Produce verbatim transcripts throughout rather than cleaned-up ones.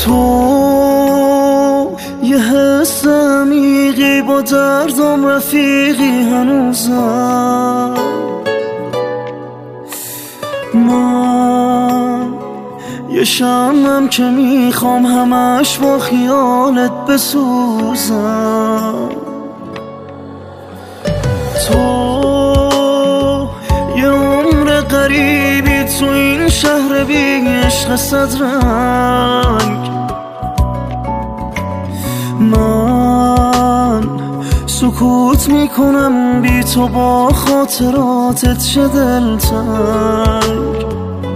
تو یه حس عمیقی با دردم رفیقی هنوزم. من یه شمعم که میخوام همش با خیالت بسوزم. تو یه عمر غریبی تو این شهر بی عشق صد رنگ. من سکوت میکنم بی تو با خاطراتت چه دلتنگ.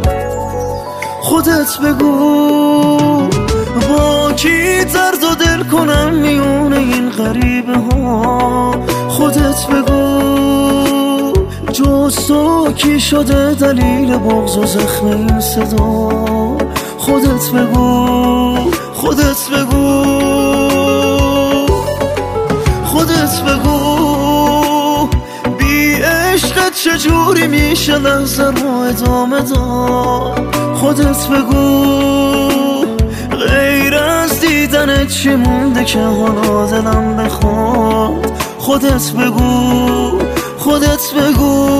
خودت بگو با کی درد و دل کنم میونه این غریبه ها. خودت بگو جز تو کی شده دلیل بغض و زخم این صدا. خودت بگو خودت بگو خودت بگو بی عشقت چجوری میشه لحظه رو ادامه داد. خودت بگو غیر از دیدنت چی مونده که حالا دلم بخواد. خودت بگو خودت بگو.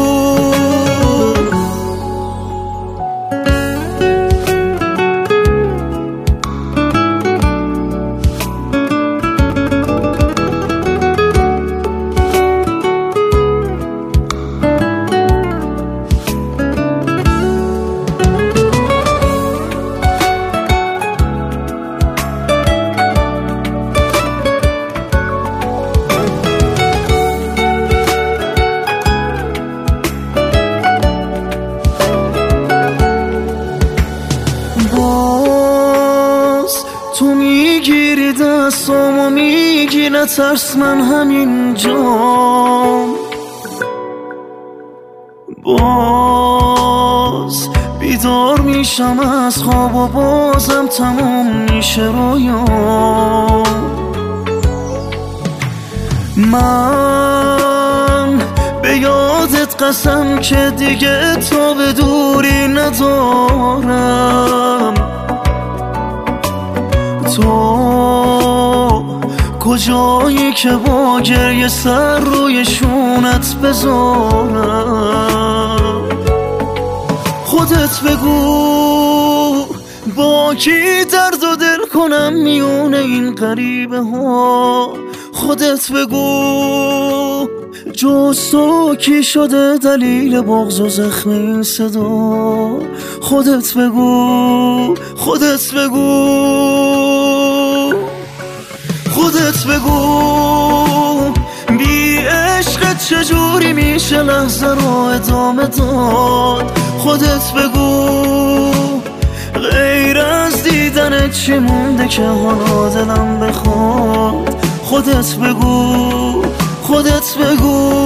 تو میگیری دستم و میگی نترس من همینجام. باز بیدار میشم از خواب و بازم تموم میشه رویام. من به یادت قسم که دیگه تا به دوری ندارم. تو کجایی که با گریه سر روی شونت بذارم. خودت بگو با کی درد و دل کنم میونه این غریبه ها. خودت بگو جز تو کی شده دلیل بغض و زخم این صدا. خودت بگو خودت بگو خودت بگو بی عشقت چجوری میشه لحظه رو ادامه داد. خودت بگو غیر از دیدنت چی مونده که حالا دلم بخواد. خودت بگو خودت بگو